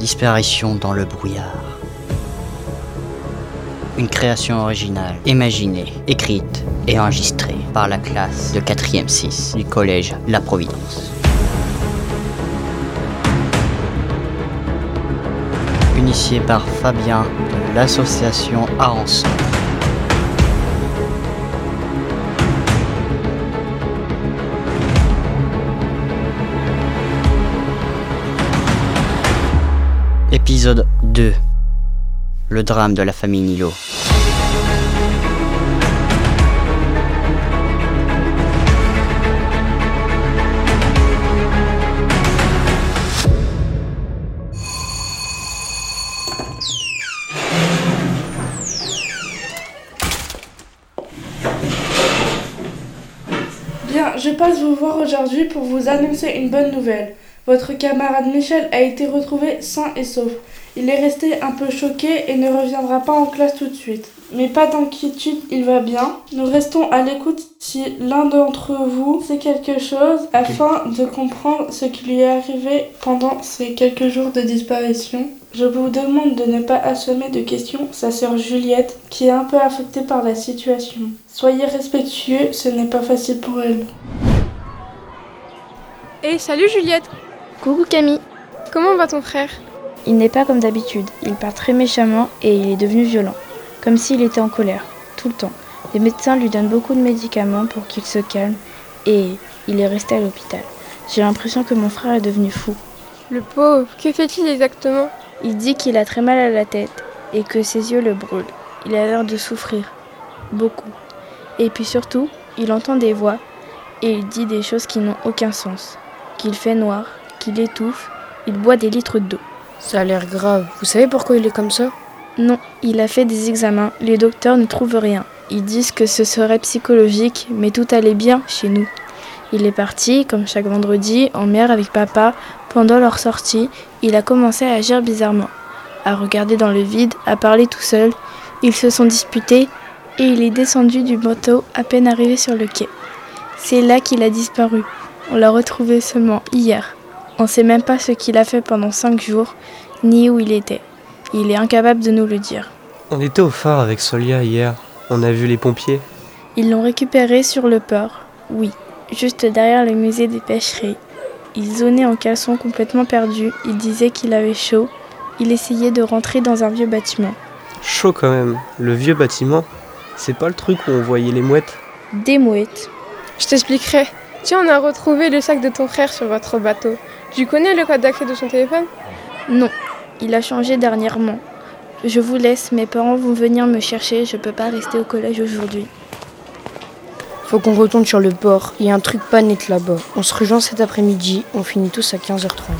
Disparition dans le brouillard. Une création originale, imaginée, écrite et enregistrée par la classe de 4e 6 du collège La Providence. Initié par Fabien de l'association Arançon. Épisode 2. Le drame de la famille Nilo. Bien, je passe vous voir aujourd'hui pour vous annoncer une bonne nouvelle. Votre camarade Michel a été retrouvé sain et sauf. Il est resté un peu choqué et ne reviendra pas en classe tout de suite. Mais pas d'inquiétude, il va bien. Nous restons à l'écoute si l'un d'entre vous sait quelque chose afin de comprendre ce qui lui est arrivé pendant ces quelques jours de disparition. Je vous demande de ne pas assommer de questions sa sœur Juliette, qui est un peu affectée par la situation. Soyez respectueux, ce n'est pas facile pour elle. Hey, salut Juliette! Coucou Camille. Comment va ton frère? Il n'est pas comme d'habitude, il part très méchamment et il est devenu violent, comme s'il était en colère, tout le temps. Les médecins lui donnent beaucoup de médicaments pour qu'il se calme et il est resté à l'hôpital. J'ai l'impression que mon frère est devenu fou. Le pauvre, que fait-il exactement? Il dit qu'il a très mal à la tête et que ses yeux le brûlent. Il a l'air de souffrir, beaucoup. Et puis surtout, il entend des voix et il dit des choses qui n'ont aucun sens. Qu'il fait noir, qu'il étouffe, il boit des litres d'eau. Ça a l'air grave. Vous savez pourquoi il est comme ça? Non, il a fait des examens, les docteurs ne trouvent rien. Ils disent que ce serait psychologique, mais tout allait bien chez nous. Il est parti, comme chaque vendredi, en mer avec papa. Pendant leur sortie, il a commencé à agir bizarrement, à regarder dans le vide, à parler tout seul. Ils se sont disputés et il est descendu du bateau à peine arrivé sur le quai. C'est là qu'il a disparu. On l'a retrouvé seulement hier. On ne sait même pas ce qu'il a fait pendant 5 jours, ni où il était. Il est incapable de nous le dire. On était au phare avec Solia hier. On a vu les pompiers. Ils l'ont récupéré sur le port, oui, juste derrière le musée des pêcheries. Il zonait en caleçon complètement perdu. Il disait qu'il avait chaud. Il essayait de rentrer dans un vieux bâtiment. Chaud quand même. Le vieux bâtiment, c'est pas le truc où on voyait les mouettes? Des mouettes. Je t'expliquerai. Tiens, on a retrouvé le sac de ton frère sur votre bateau. Tu connais le code d'accès de son téléphone? Non, il a changé dernièrement. Je vous laisse, mes parents vont venir me chercher, je peux pas rester au collège aujourd'hui. Faut qu'on retourne sur le port, il y a un truc pas net là-bas. On se rejoint cet après-midi, on finit tous à 15h30.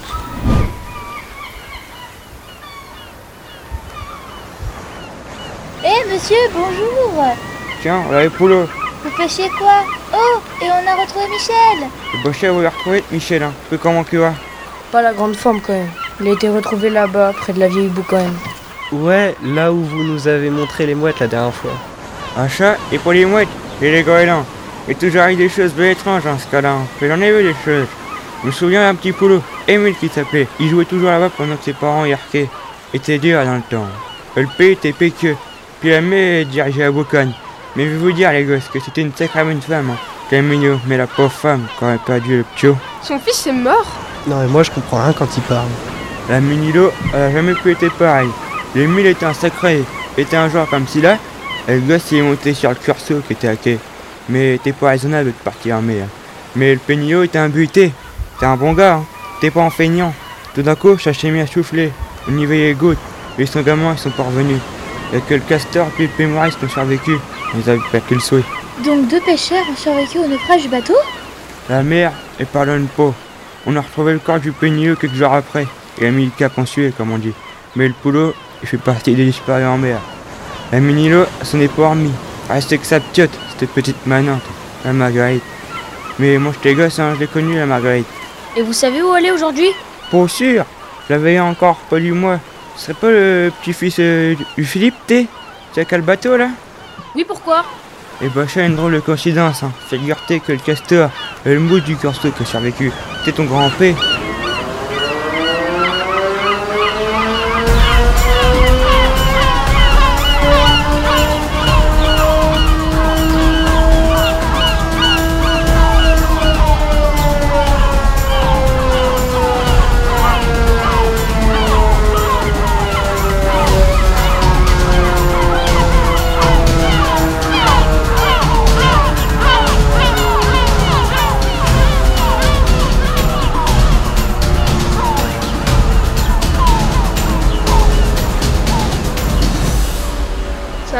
Monsieur, bonjour. Tiens, là les poulots. Vous pêchez quoi? Oh, et on a retrouvé Michel. Le bochet, vous l'avez retrouvé, Michel, hein. Peu comment tu vas? Pas la grande forme quand même. Il a été retrouvé là-bas, près de la vieille boucane. Ouais, là où vous nous avez montré les mouettes la dernière fois. Un chat et pour les mouettes et les goélands. Et toujours arrive des choses bien étranges dans ce cas-là. Mais j'en ai vu des choses. Je me souviens d'un petit poulot, Émile qui s'appelait. Il jouait toujours là-bas pendant que ses parents y arquaient. Était dur dans le temps. Le pays était péqueux. Puis la mère dirigeait la boucane. Mais je vais vous dire les gosses que c'était une sacrée bonne femme. Hein. Quel mignon, mais la pauvre femme quand elle a perdu le ptio. Son fils est mort? Non mais moi je comprends rien quand il parle. La Minilo, elle a jamais pu être pareille. L'Émile était un sacré, était un joueur comme si là, et le gosse il est monté sur le curso qui était hacké. Mais t'es pas raisonnable de partir en mer. Mais le Pénio était un buté. T'es un bon gars, hein. T'es pas un feignant. Tout d'un coup, ça s'est mis à souffler. On y veillait les gouttes. Les son gamins ils sont pas revenus. Il y a que le castor puis le pémoris qui ont survécu. Ils avaient perdu le souhait. Donc 2 pêcheurs ont survécu au naufrage du bateau? La mer est pardonne pas. On a retrouvé le corps du Pénio quelques jours après. Il a mis le cap en suée, comme on dit. Mais le poulot, il fait partie des disparus en mer. La Minilo, s'en est pas remis. Restait que sa ptiote, cette petite manante, la Marguerite. Mais moi j'étais gosse, hein, je l'ai connue la Marguerite. Et vous savez où elle est aujourd'hui? Pas sûr, je la veillais encore pas du mois. Ce serait pas le petit-fils du Philippe, t'es? C'est quel bateau là? Oui, pourquoi? Et bah ça a une drôle de coïncidence, hein. Figure-toi que le castor et le mousse du corso qui a survécu, c'est ton grand-père.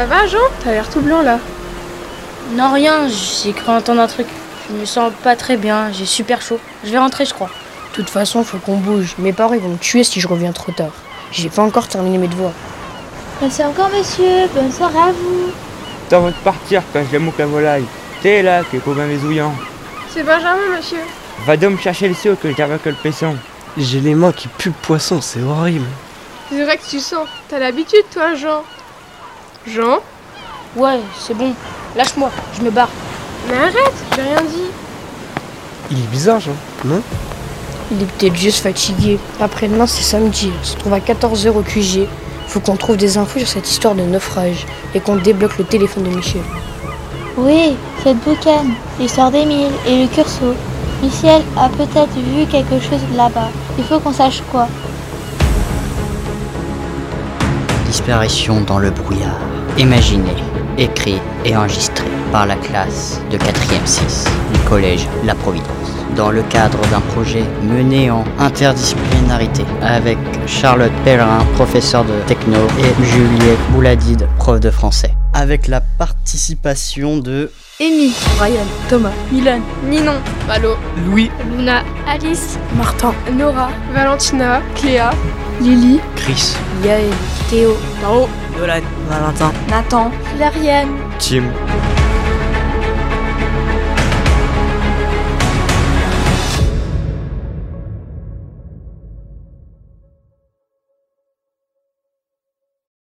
Ça va, Jean? T'as l'air tout blanc là. Non, rien, j'ai cru entendre un truc. Je me sens pas très bien, j'ai super chaud. Je vais rentrer, je crois. De toute façon, faut qu'on bouge. Mes parents ils vont me tuer si je reviens trop tard. J'ai pas encore terminé mes devoirs. Merci encore, monsieur. Bonne soirée à vous. T'en vas te partir quand je l'aime la volaille. T'es là, qui est pas bien mézouillant. C'est Benjamin, monsieur. Va donc me chercher le seau que j'avais que le paisson. J'ai les mains qui puent le poisson, c'est horrible. C'est vrai que tu sens. T'as l'habitude, toi, Jean. Jean? Ouais, c'est bon. Lâche-moi, je me barre. Mais arrête, j'ai rien dit. Il est bizarre, Jean, non? Il est peut-être juste fatigué. Après-demain, c'est samedi. On se trouve à 14h au QG. Faut qu'on trouve des infos sur cette histoire de naufrage et qu'on débloque le téléphone de Michel. Oui, cette boucane, l'histoire d'Émile et le curso. Michel a peut-être vu quelque chose là-bas. Il faut qu'on sache quoi. Disparition dans le brouillard. Imaginée, écrite et enregistrée par la classe de 4e 6 du collège La Providence. Dans le cadre d'un projet mené en interdisciplinarité avec Charlotte Pellerin, professeure de techno, et Juliette Bouladide, prof de français. Avec la participation de Amy, Ryan, Thomas, Milan, Ninon, Malo, Louis, Luna, Alice, Martin, Nora, Valentina, Cléa, Lily, Chris, Yael, Théo, Nolan, Valentin, Nathan, Floriane. Tim.